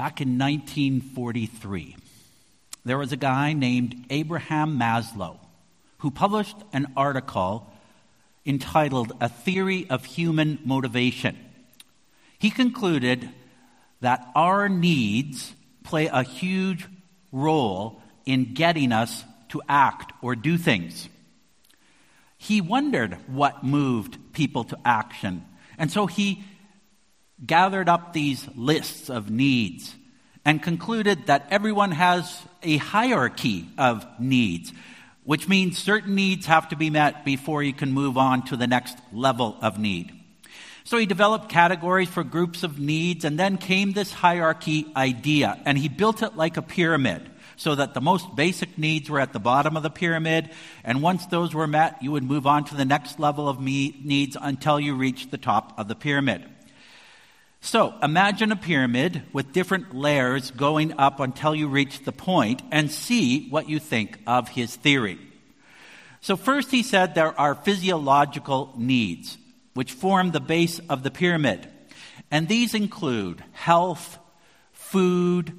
Back in 1943, there was a guy named Abraham Maslow who published an article entitled A Theory of Human Motivation. He concluded that our needs play a huge role in getting us to act or do things. He wondered what moved people to action, and so he gathered up these lists of needs and concluded that everyone has a hierarchy of needs, which means certain needs have to be met before you can move on to the next level of need. So he developed categories for groups of needs, and then came this hierarchy idea, and he built it like a pyramid so that the most basic needs were at the bottom of the pyramid, and once those were met, you would move on to the next level of needs until you reached the top of the pyramid. So imagine a pyramid with different layers going up until you reach the point, and see what you think of his theory. So first he said there are physiological needs, which form the base of the pyramid. And these include health, food,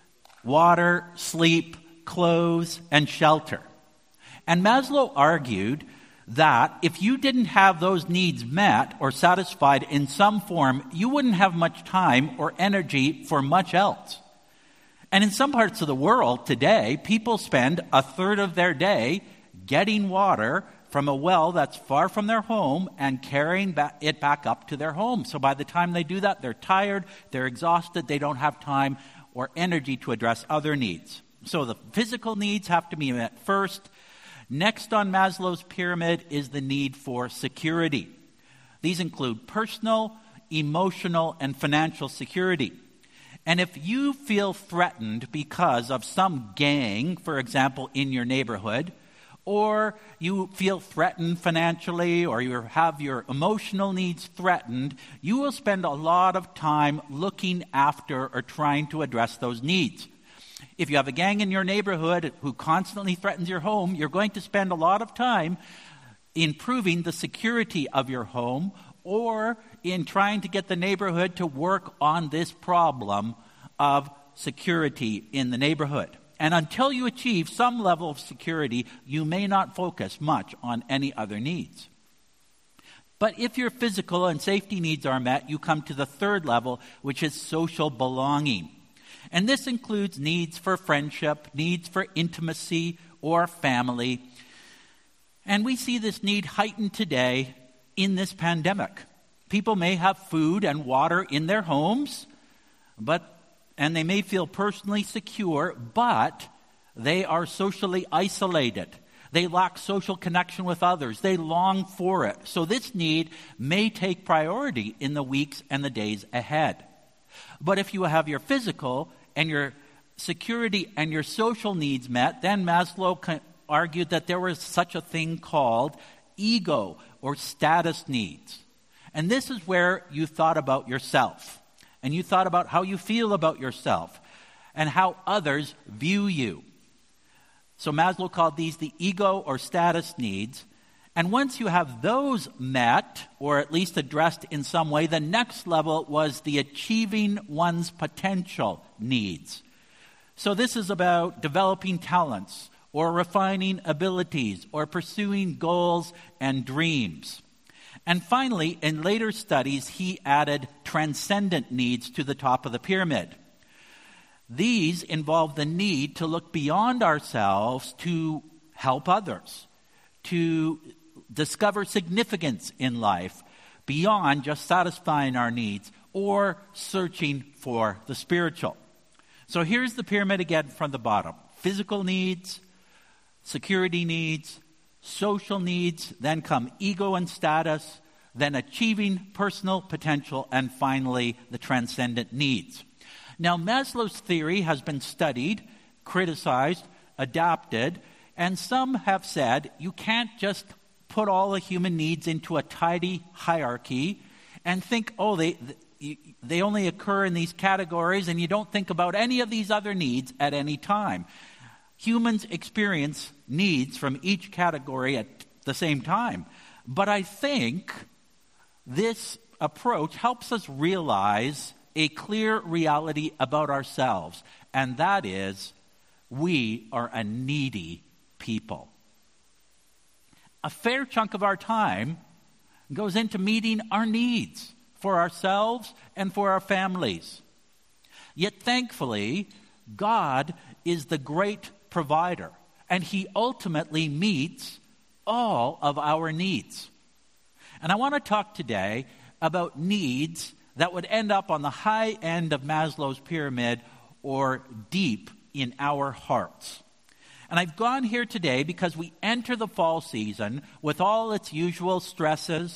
water, sleep, clothes, and shelter. And Maslow argued that if you didn't have those needs met or satisfied in some form, you wouldn't have much time or energy for much else. And in some parts of the world today, people spend a third of their day getting water from a well that's far from their home and carrying it back up to their home. So by the time they do that, they're tired, they're exhausted, they don't have time or energy to address other needs. So the physical needs have to be met first. Next on Maslow's pyramid is the need for security. These include personal, emotional, and financial security. And if you feel threatened because of some gang, for example, in your neighborhood, or you feel threatened financially, or you have your emotional needs threatened, you will spend a lot of time looking after or trying to address those needs. If you have a gang in your neighborhood who constantly threatens your home, you're going to spend a lot of time improving the security of your home, or in trying to get the neighborhood to work on this problem of security in the neighborhood. And until you achieve some level of security, you may not focus much on any other needs. But if your physical and safety needs are met, you come to the third level, which is social belonging. And this includes needs for friendship, needs for intimacy or family. And we see this need heightened today in this pandemic. People may have food and water in their homes, and they may feel personally secure, but they are socially isolated. They lack social connection with others. They long for it. So this need may take priority in the weeks and the days ahead. But if you have your physical and your security and your social needs met, then Maslow argued that there was such a thing called ego or status needs. And this is where you thought about yourself. And you thought about how you feel about yourself and how others view you. So Maslow called these the ego or status needs. And once you have those met, or at least addressed in some way, the next level was the achieving one's potential needs. So this is about developing talents, or refining abilities, or pursuing goals and dreams. And finally, in later studies, he added transcendent needs to the top of the pyramid. These involve the need to look beyond ourselves to help others, to discover significance in life beyond just satisfying our needs or searching for the spiritual. So here's the pyramid again from the bottom. Physical needs, security needs, social needs, then come ego and status, then achieving personal potential, and finally the transcendent needs. Now, Maslow's theory has been studied, criticized, adapted, and some have said you can't just put all the human needs into a tidy hierarchy and think, they only occur in these categories, and you don't think about any of these other needs at any time. Humans experience needs from each category at the same time. But I think this approach helps us realize a clear reality about ourselves, and that is we are a needy people. A fair chunk of our time goes into meeting our needs for ourselves and for our families. Yet thankfully, God is the great provider, and he ultimately meets all of our needs. And I want to talk today about needs that would end up on the high end of Maslow's pyramid or deep in our hearts. And I've gone here today because we enter the fall season with all its usual stresses,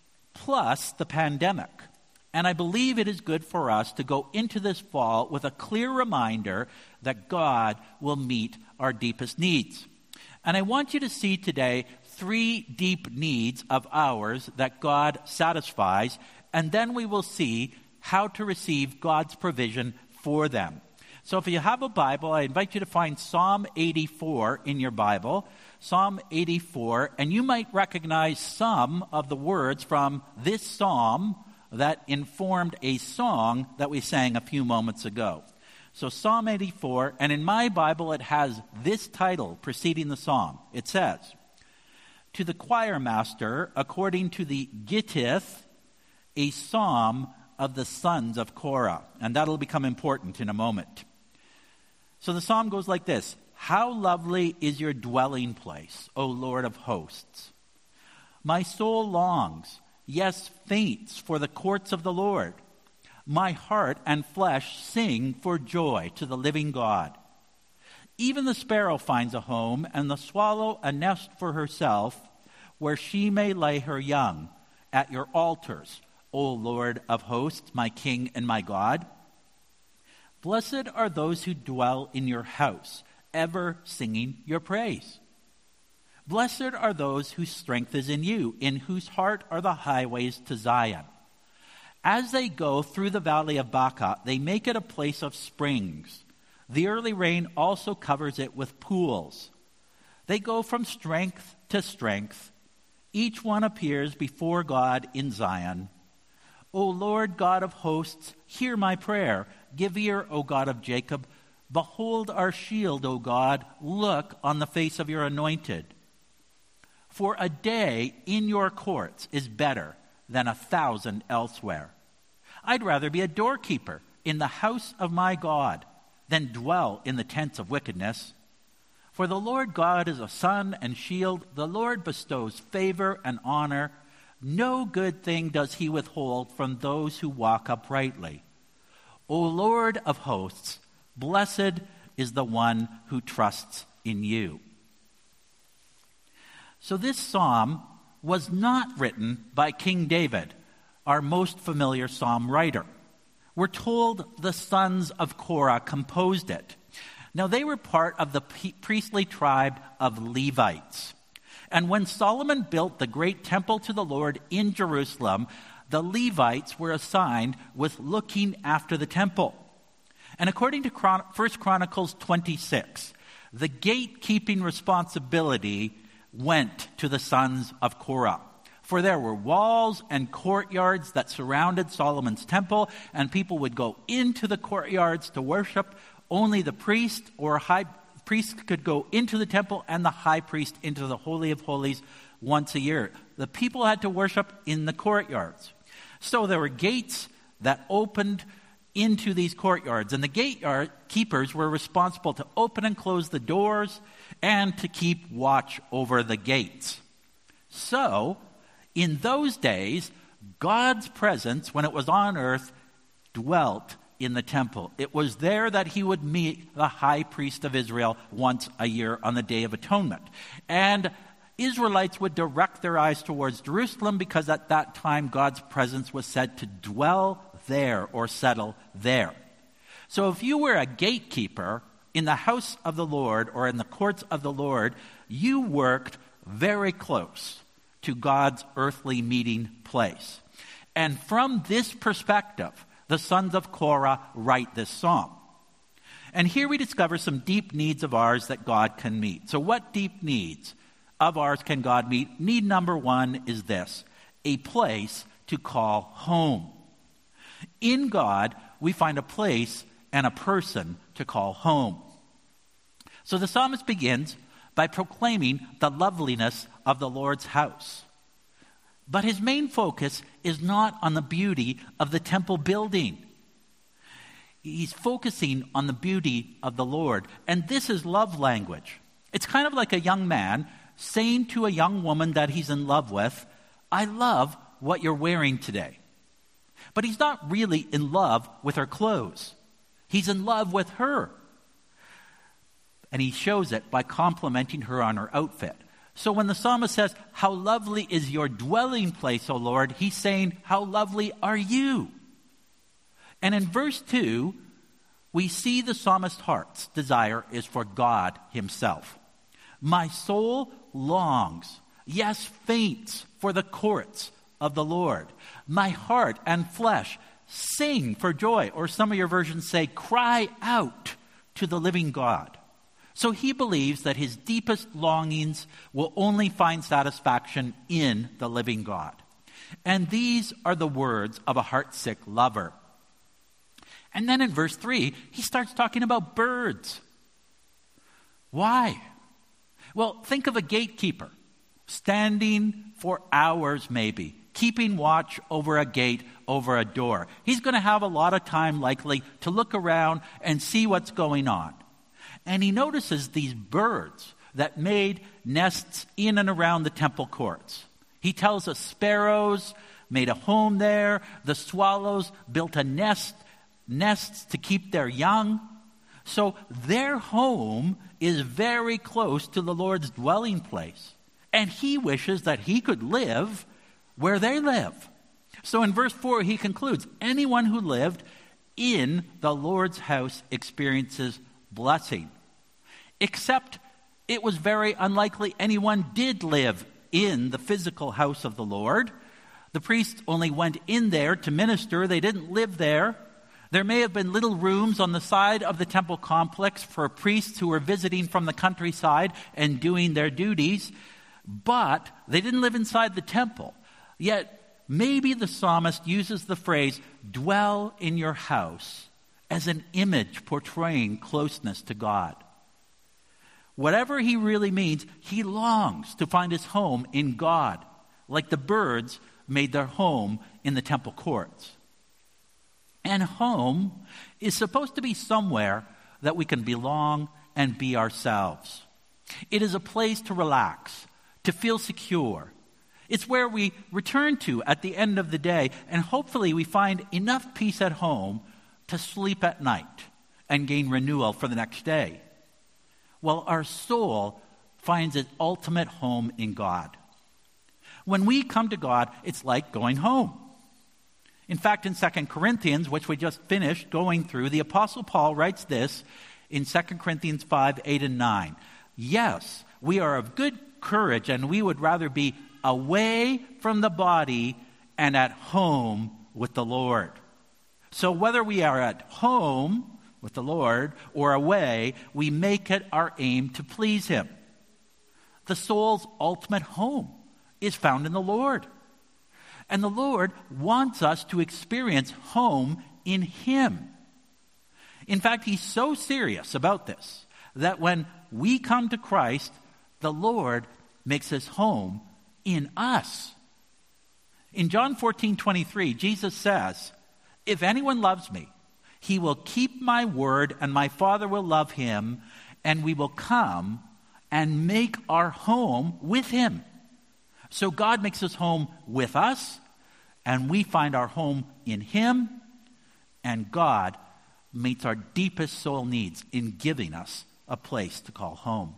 plus the pandemic. And I believe it is good for us to go into this fall with a clear reminder that God will meet our deepest needs. And I want you to see today 3 deep needs of ours that God satisfies, and then we will see how to receive God's provision for them. So if you have a Bible, I invite you to find Psalm 84 in your Bible. Psalm 84, and you might recognize some of the words from this psalm that informed a song that we sang a few moments ago. So Psalm 84, and in my Bible it has this title preceding the psalm. It says, "To the choir master, according to the Gittith, a psalm of the sons of Korah." And that'll become important in a moment. So the psalm goes like this: "How lovely is your dwelling place, O Lord of hosts! My soul longs, yes, faints for the courts of the Lord. My heart and flesh sing for joy to the living God. Even the sparrow finds a home, and the swallow a nest for herself, where she may lay her young at your altars, O Lord of hosts, my King and my God. Blessed are those who dwell in your house, ever singing your praise. Blessed are those whose strength is in you, in whose heart are the highways to Zion. As they go through the valley of Baca, they make it a place of springs. The early rain also covers it with pools. They go from strength to strength. Each one appears before God in Zion. O Lord God of hosts, hear my prayer. Give ear, O God of Jacob. Behold our shield, O God. Look on the face of your anointed. For a day in your courts is better than 1,000 elsewhere. I'd rather be a doorkeeper in the house of my God than dwell in the tents of wickedness. For the Lord God is a sun and shield. The Lord bestows favor and honor. No good thing does he withhold from those who walk uprightly. O Lord of hosts, blessed is the one who trusts in you." So this psalm was not written by King David, our most familiar psalm writer. We're told the sons of Korah composed it. Now they were part of the priestly tribe of Levites. And when Solomon built the great temple to the Lord in Jerusalem, the Levites were assigned with looking after the temple. And according to 1 Chronicles 26, the gatekeeping responsibility went to the sons of Korah. For there were walls and courtyards that surrounded Solomon's temple, and people would go into the courtyards to worship. Only the priest or high priest could go into the temple, and the high priest into the Holy of Holies once a year. The people had to worship in the courtyards. So there were gates that opened into these courtyards, and the gatekeepers were responsible to open and close the doors and to keep watch over the gates. So, in those days, God's presence, when it was on earth, dwelt in the temple. It was there that he would meet the high priest of Israel once a year on the Day of Atonement. And Israelites would direct their eyes towards Jerusalem because at that time God's presence was said to dwell there or settle there. So if you were a gatekeeper in the house of the Lord or in the courts of the Lord, you worked very close to God's earthly meeting place. And from this perspective, the sons of Korah write this psalm. And here we discover some deep needs of ours that God can meet. So what deep needs of ours can God meet? Need number one is this: a place to call home. In God, we find a place and a person to call home. So the psalmist begins by proclaiming the loveliness of the Lord's house. But his main focus is not on the beauty of the temple building. He's focusing on the beauty of the Lord. And this is love language. It's kind of like a young man saying to a young woman that he's in love with, "I love what you're wearing today." But he's not really in love with her clothes. He's in love with her. And he shows it by complimenting her on her outfit. So when the psalmist says, "How lovely is your dwelling place, O Lord," he's saying, "How lovely are you?" And in verse 2, we see the psalmist's heart's desire is for God himself. "My soul longs, yes, faints for the courts of the Lord. My heart and flesh sing for joy," or some of your versions say, "cry out to the living God." So he believes that his deepest longings will only find satisfaction in the living God. And these are the words of a heartsick lover. And then in verse 3, he starts talking about birds. Why? Well, think of a gatekeeper standing for hours maybe, keeping watch over a gate, over a door. He's going to have a lot of time likely to look around and see what's going on. And he notices these birds that made nests in and around the temple courts. He tells us sparrows made a home there. The swallows built nests to keep their young. So their home is very close to the Lord's dwelling place. And he wishes that he could live where they live. So in verse 4, he concludes, anyone who lived in the Lord's house experiences blessing. Except it was very unlikely anyone did live in the physical house of the Lord. The priests only went in there to minister. They didn't live there. There may have been little rooms on the side of the temple complex for priests who were visiting from the countryside and doing their duties, but they didn't live inside the temple. Yet maybe the psalmist uses the phrase, "dwell in your house," as an image portraying closeness to God. Whatever he really means, he longs to find his home in God, like the birds made their home in the temple courts. And home is supposed to be somewhere that we can belong and be ourselves. It is a place to relax, to feel secure. It's where we return to at the end of the day, and hopefully we find enough peace at home to sleep at night and gain renewal for the next day. Well, our soul finds its ultimate home in God. When we come to God, it's like going home. In fact, in 2 Corinthians, which we just finished going through, the Apostle Paul writes this in 2 Corinthians 5, 8, and 9. "Yes, we are of good courage, and we would rather be away from the body and at home with the Lord." So whether we are at home with the Lord or away, we make it our aim to please him. The soul's ultimate home is found in the Lord. And the Lord wants us to experience home in him. In fact, he's so serious about this that when we come to Christ, the Lord makes his home in us. In John 14:23, Jesus says, "If anyone loves me, he will keep my word, and my Father will love him, and we will come and make our home with him." So God makes his home with us, and we find our home in him, and God meets our deepest soul needs in giving us a place to call home.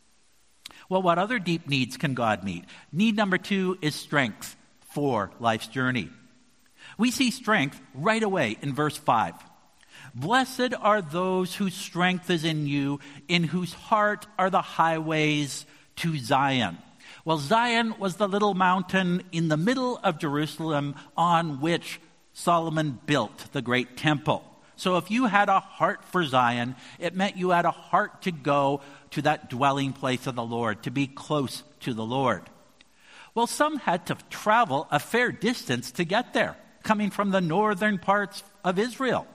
Well, what other deep needs can God meet? Need number 2 is strength for life's journey. We see strength right away in verse 5. "Blessed are those whose strength is in you, in whose heart are the highways to Zion." Well, Zion was the little mountain in the middle of Jerusalem on which Solomon built the great temple. So if you had a heart for Zion, it meant you had a heart to go to that dwelling place of the Lord, to be close to the Lord. Well, some had to travel a fair distance to get there, coming from the northern parts of Israel.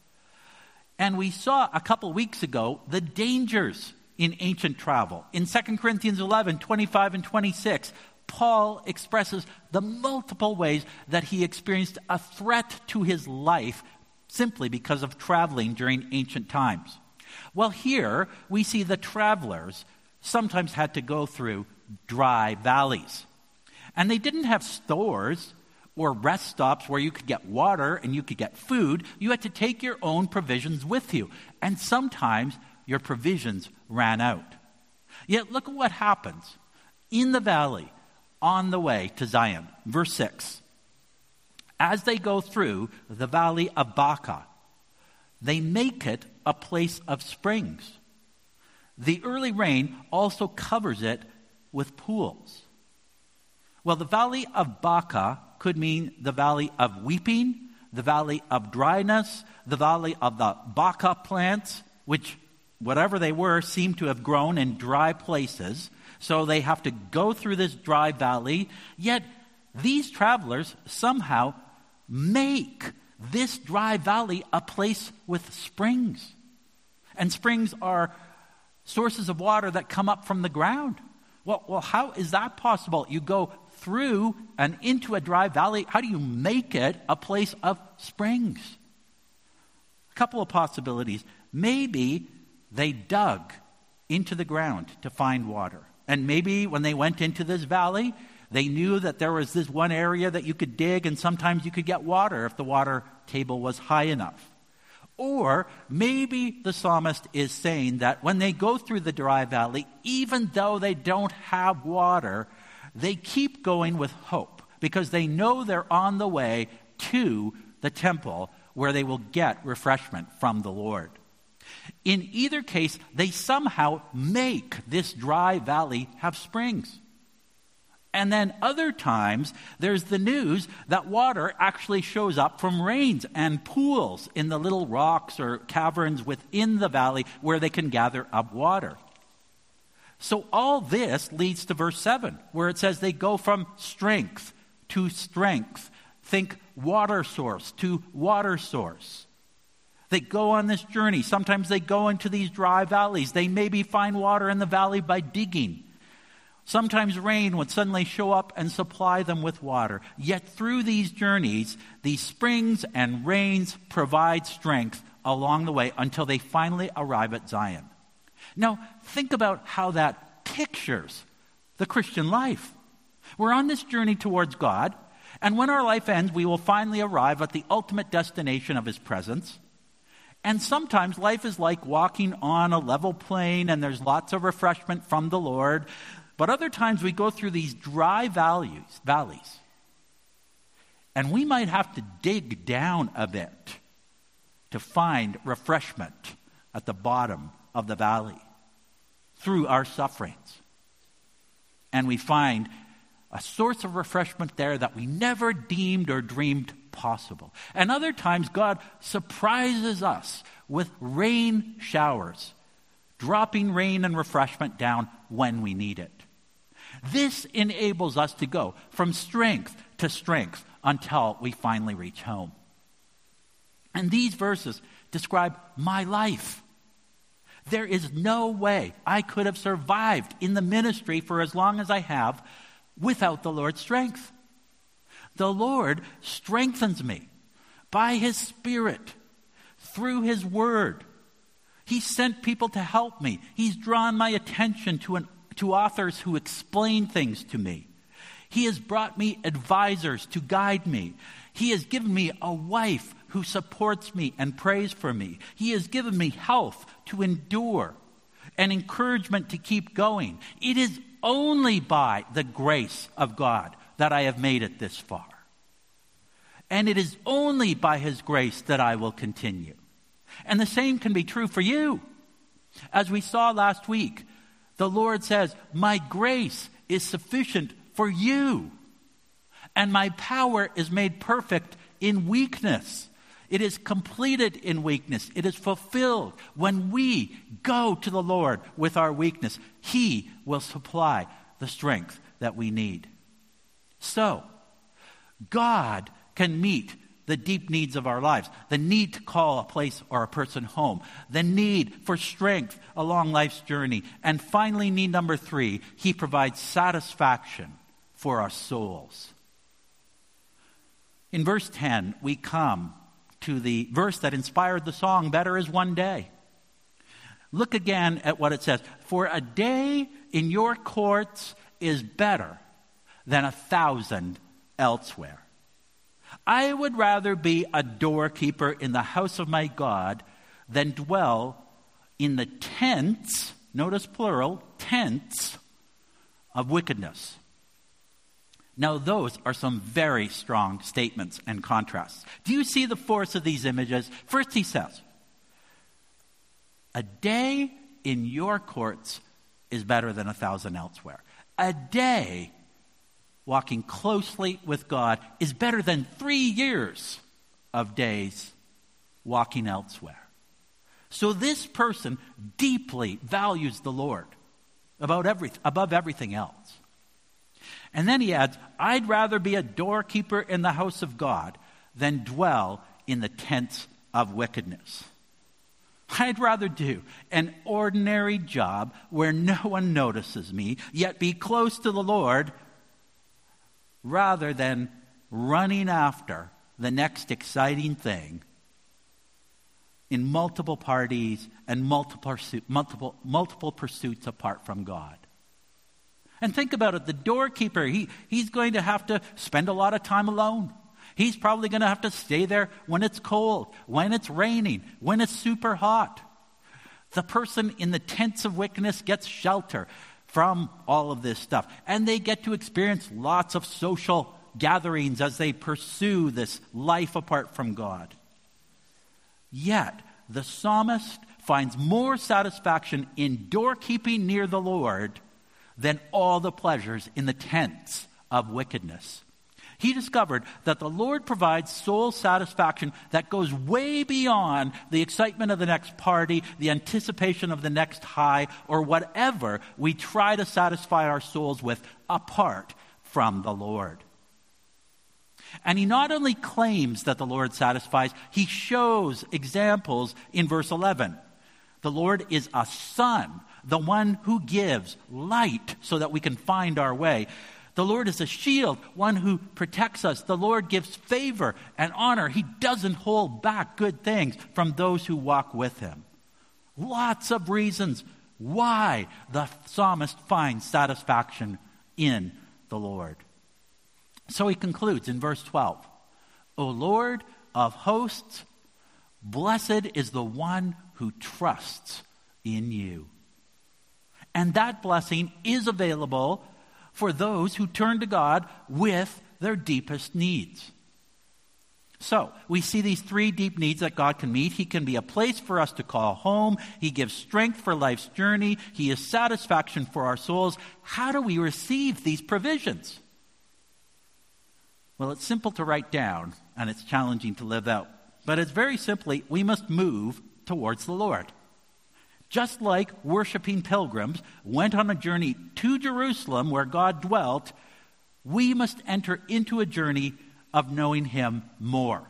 And we saw a couple weeks ago the dangers in ancient travel. In 2 Corinthians 11, 25 and 26, Paul expresses the multiple ways that he experienced a threat to his life simply because of traveling during ancient times. Well, here we see the travelers sometimes had to go through dry valleys. And they didn't have stores or rest stops where you could get water and you could get food. You had to take your own provisions with you. And sometimes your provisions ran out. Yet look at what happens in the valley on the way to Zion. Verse 6. As they go through the valley of Baca, they make it a place of springs. The early rain also covers it with pools. Well, the valley of Baca could mean the valley of weeping, the valley of dryness, the valley of the Baca plants, which, whatever they were, seemed to have grown in dry places. So they have to go through this dry valley. Yet these travelers somehow make this dry valley a place with springs. And springs are sources of water that come up from the ground. Well, how is that possible? You go through and into a dry valley. How do you make it a place of springs? A couple of possibilities. Maybe they dug into the ground to find water. And maybe when they went into this valley, they knew that there was this one area that you could dig, and sometimes you could get water if the water table was high enough. Or maybe the psalmist is saying that when they go through the dry valley, even though they don't have water, they keep going with hope because they know they're on the way to the temple where they will get refreshment from the Lord. In either case, they somehow make this dry valley have springs. And then other times, there's the news that water actually shows up from rains and pools in the little rocks or caverns within the valley where they can gather up water. So all this leads to verse 7, where it says they go from strength to strength. Think water source to water source. They go on this journey. Sometimes they go into these dry valleys. They maybe find water in the valley by digging. Sometimes rain would suddenly show up and supply them with water. Yet through these journeys, these springs and rains provide strength along the way until they finally arrive at Zion. Now, think about how that pictures the Christian life. We're on this journey towards God, and when our life ends, we will finally arrive at the ultimate destination of His presence. And sometimes life is like walking on a level plain, and there's lots of refreshment from the Lord. But other times we go through these dry valleys, and we might have to dig down a bit to find refreshment at the bottom of the valley through our sufferings. And we find a source of refreshment there that we never deemed or dreamed possible. And other times God surprises us with rain showers, dropping rain and refreshment down when we need it. This enables us to go from strength to strength until we finally reach home. And these verses describe my life. There is no way I could have survived in the ministry for as long as I have without the Lord's strength. The Lord strengthens me by His Spirit, through His Word. He sent people to help me. He's drawn my attention to authors who explain things to me. He has brought me advisors to guide me. He has given me a wife who supports me and prays for me. He has given me health to endure and encouragement to keep going. It is only by the grace of God that I have made it this far. And it is only by His grace that I will continue. And the same can be true for you. As we saw last week, the Lord says, my grace is sufficient for you, and my power is made perfect in weakness. It is completed in weakness. It is fulfilled. When we go to the Lord with our weakness, He will supply the strength that we need. So, God can meet the deep needs of our lives. The need to call a place or a person home. The need for strength along life's journey. And finally, need number 3, he provides satisfaction for our souls. In verse 10, we come to the verse that inspired the song, Better is One Day. Look again at what it says. For a day in your courts is better than 1,000 elsewhere. I would rather be a doorkeeper in the house of my God than dwell in the tents, notice plural, tents of wickedness. Now, those are some very strong statements and contrasts. Do you see the force of these images? First, he says, a day in your courts is better than 1,000 elsewhere. A day walking closely with God is better than 3 years of days walking elsewhere. So this person deeply values the Lord above everything else. And then he adds, I'd rather be a doorkeeper in the house of God than dwell in the tents of wickedness. I'd rather do an ordinary job where no one notices me, yet be close to the Lord, rather than running after the next exciting thing in multiple parties and multiple pursuits apart from God. And think about it, the doorkeeper, he's going to have to spend a lot of time alone. He's probably going to have to stay there when it's cold, when it's raining, when it's super hot. The person in the tents of wickedness gets shelter from all of this stuff. And they get to experience lots of social gatherings as they pursue this life apart from God. Yet, the psalmist finds more satisfaction in doorkeeping near the Lord than all the pleasures in the tents of wickedness. He discovered that the Lord provides soul satisfaction that goes way beyond the excitement of the next party, the anticipation of the next high, or whatever we try to satisfy our souls with apart from the Lord. And he not only claims that the Lord satisfies, he shows examples in verse 11. The Lord is a sun, the one who gives light so that we can find our way. The Lord is a shield, one who protects us. The Lord gives favor and honor. He doesn't hold back good things from those who walk with him. Lots of reasons why the psalmist finds satisfaction in the Lord. So he concludes in verse 12, O Lord of hosts, blessed is the one who trusts in you. And that blessing is available for those who turn to God with their deepest needs. So, we see these 3 deep needs that God can meet. He can be a place for us to call home. He gives strength for life's journey. He is satisfaction for our souls. How do we receive these provisions? Well, it's simple to write down, and it's challenging to live out. But it's very simply, we must move towards the Lord. Just like worshiping pilgrims went on a journey to Jerusalem where God dwelt, we must enter into a journey of knowing him more.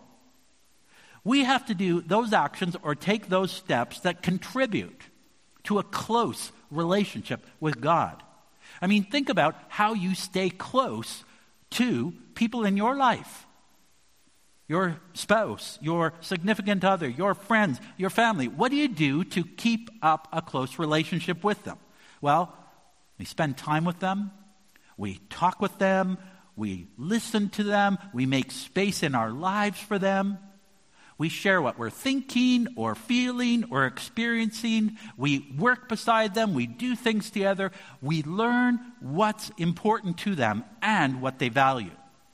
We have to do those actions or take those steps that contribute to a close relationship with God. I mean, think about how you stay close to people in your life. Your spouse, your significant other, your friends, your family. What do you do to keep up a close relationship with them? Well, we spend time with them. We talk with them. We listen to them. We make space in our lives for them. We share what we're thinking or feeling or experiencing. We work beside them. We do things together. We learn what's important to them and what they value.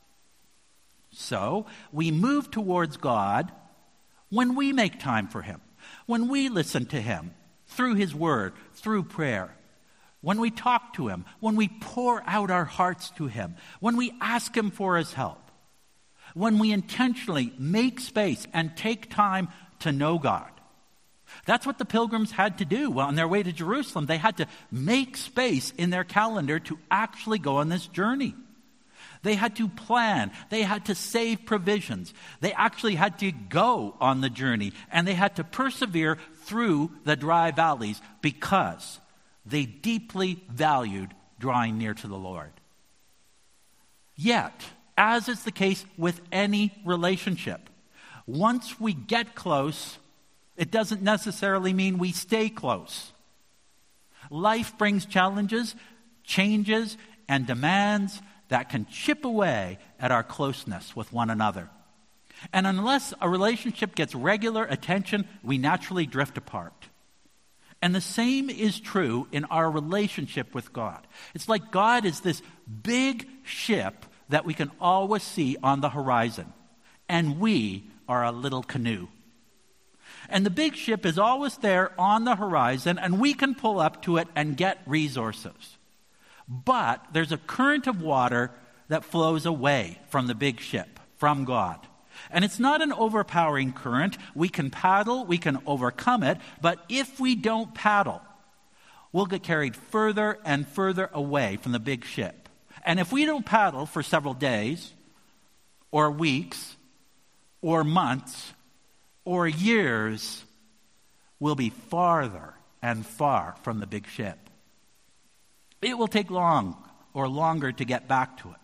So, we move towards God when we make time for him, when we listen to him through his word, through prayer, when we talk to him, when we pour out our hearts to him, when we ask him for his help, when we intentionally make space and take time to know God. That's what the pilgrims had to do. Well, on their way to Jerusalem, they had to make space in their calendar to actually go on this journey. They had to plan. They had to save provisions. They actually had to go on the journey, and they had to persevere through the dry valleys because they deeply valued drawing near to the Lord. Yet, as is the case with any relationship, once we get close, it doesn't necessarily mean we stay close. Life brings challenges, changes, and demands that can chip away at our closeness with one another. And unless a relationship gets regular attention, we naturally drift apart. And the same is true in our relationship with God. It's like God is this big ship that we can always see on the horizon, and we are a little canoe. And the big ship is always there on the horizon, and we can pull up to it and get resources. But there's a current of water that flows away from the big ship, from God. And it's not an overpowering current. We can paddle, we can overcome it, but if we don't paddle, we'll get carried further and further away from the big ship. And if we don't paddle for several days, or weeks, or months, or years, we'll be farther and far from the big ship. It will take long or longer to get back to it.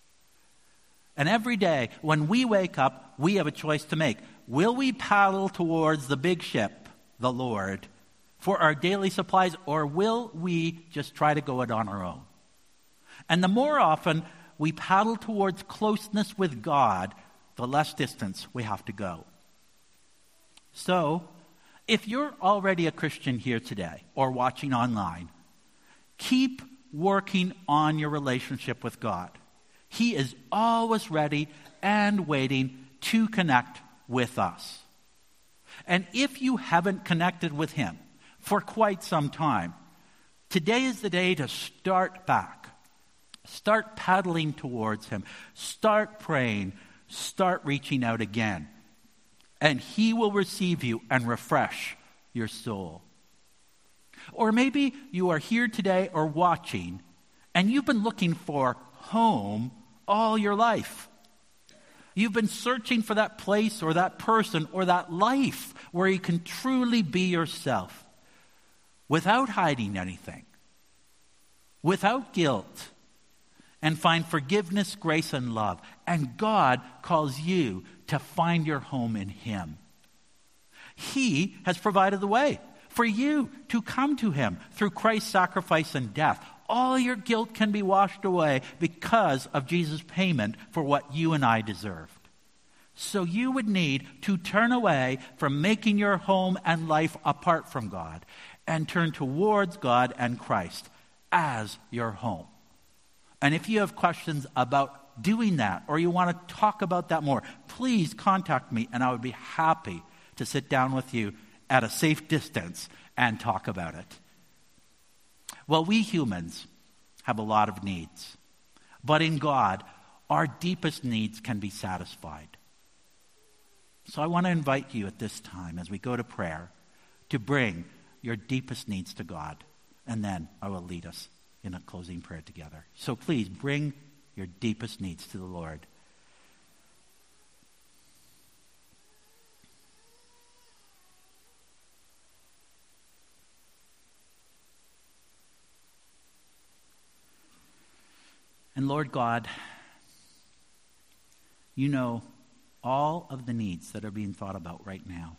And every day, when we wake up, we have a choice to make. Will we paddle towards the big ship, the Lord, for our daily supplies, or will we just try to go it on our own? And the more often we paddle towards closeness with God, the less distance we have to go. So, if you're already a Christian here today or watching online, keep working on your relationship with God. He is always ready and waiting to connect with us. And if you haven't connected with Him for quite some time, today is the day to start back. Start paddling towards Him. Start praying. Start reaching out again. And He will receive you and refresh your soul. Or maybe you are here today or watching, and you've been looking for home all your life. You've been searching for that place or that person or that life where you can truly be yourself without hiding anything, without guilt, and find forgiveness, grace, and love. And God calls you to find your home in Him. He has provided the way for you to come to Him through Christ's sacrifice and death. All your guilt can be washed away because of Jesus' payment for what you and I deserved. So you would need to turn away from making your home and life apart from God and turn towards God and Christ as your home. And if you have questions about doing that, or you want to talk about that more, please contact me, and I would be happy to sit down with you at a safe distance and talk about it. Well, we humans have a lot of needs, but in God, our deepest needs can be satisfied. So I want to invite you at this time, as we go to prayer, to bring your deepest needs to God, and then I will lead us in a closing prayer together. So please bring your deepest needs to the Lord. And Lord God, you know all of the needs that are being thought about right now.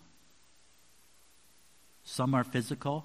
Some are physical.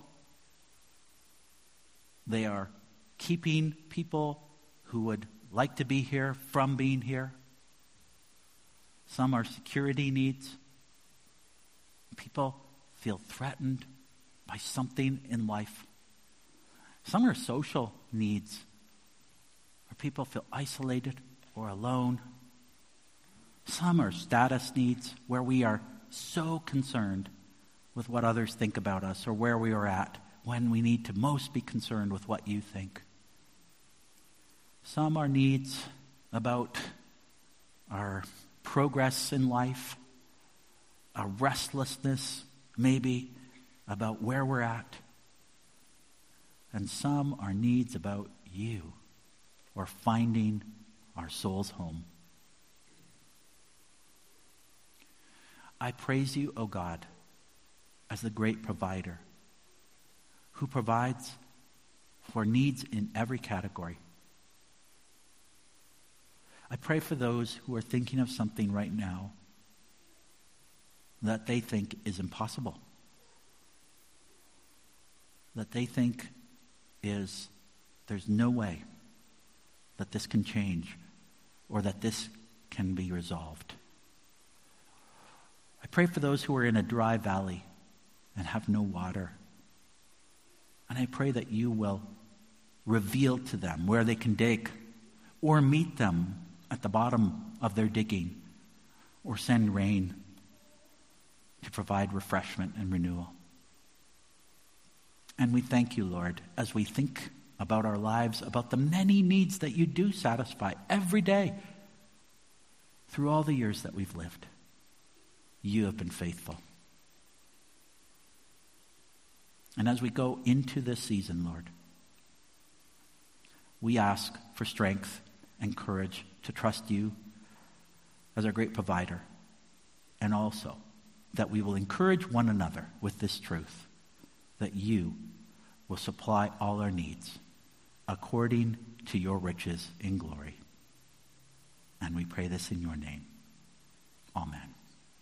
They are keeping people who would like to be here from being here. Some are security needs. People feel threatened by something in life. Some are social needs, where people feel isolated or alone. Some are status needs, where we are so concerned with what others think about us or where we are at when we need to most be concerned with what you think. Some are needs about our progress in life, a restlessness maybe about where we're at. And some are needs about you, or finding our soul's home. I praise you, O God, as the great provider who provides for needs in every category. I pray for those who are thinking of something right now that they think is impossible, that they think there's no way that this can change or that this can be resolved. I pray for those who are in a dry valley and have no water. And I pray that you will reveal to them where they can dig, or meet them at the bottom of their digging, or send rain to provide refreshment and renewal. And we thank you, Lord, as we think about our lives, about the many needs that you do satisfy every day through all the years that we've lived. You have been faithful. And as we go into this season, Lord, we ask for strength and courage to trust you as our great provider, and also that we will encourage one another with this truth, that you will supply all our needs according to your riches in glory. And we pray this in your name. Amen.